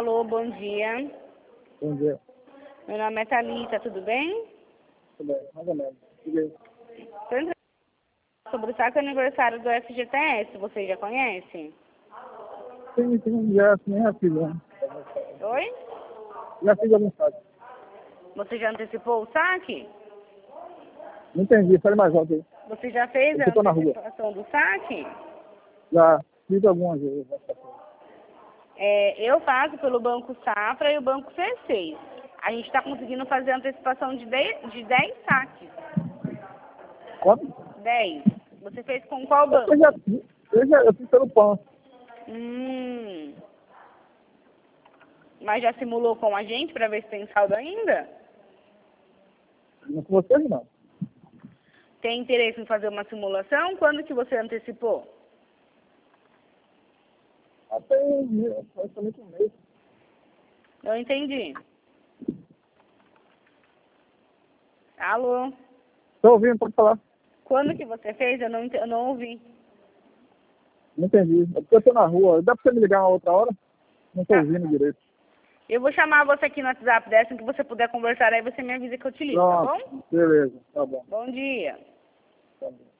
Alô, bom dia. Bom dia. Meu nome é Thalita, tudo bem? Tudo bem, mais ou menos. Tudo bem. Sobre o saque aniversário do FGTS, você já conhece? Sim, já fiz, né? Oi? Já fiz alguns casos. Você já antecipou o saque? Não entendi, fale mais alto aí. Você já fez Eu a tô na rua. antecipação do saque? Já fiz algumas vezes. Eu faço pelo Banco Safra e o Banco C6. A gente está conseguindo fazer a antecipação de 10 saques. Quanto? 10. Você fez com qual Eu banco? já fiz. Eu fiz pelo pão. Mas já simulou com a gente para ver se tem saldo ainda? Não com vocês, não. Tem interesse em fazer uma simulação? Quando que você antecipou? Até praticamente um mês. Não entendi. Alô? Tô ouvindo, pode falar. Quando que você fez? Eu não ouvi. Não entendi. É porque eu tô na rua. Dá pra você me ligar uma outra hora? Não tô Tá. ouvindo direito. Eu vou chamar você aqui no WhatsApp dessa, que você puder conversar aí, você me avisa que eu te ligo, tá Pronto. bom? Beleza, tá bom. Bom dia. Tá bom.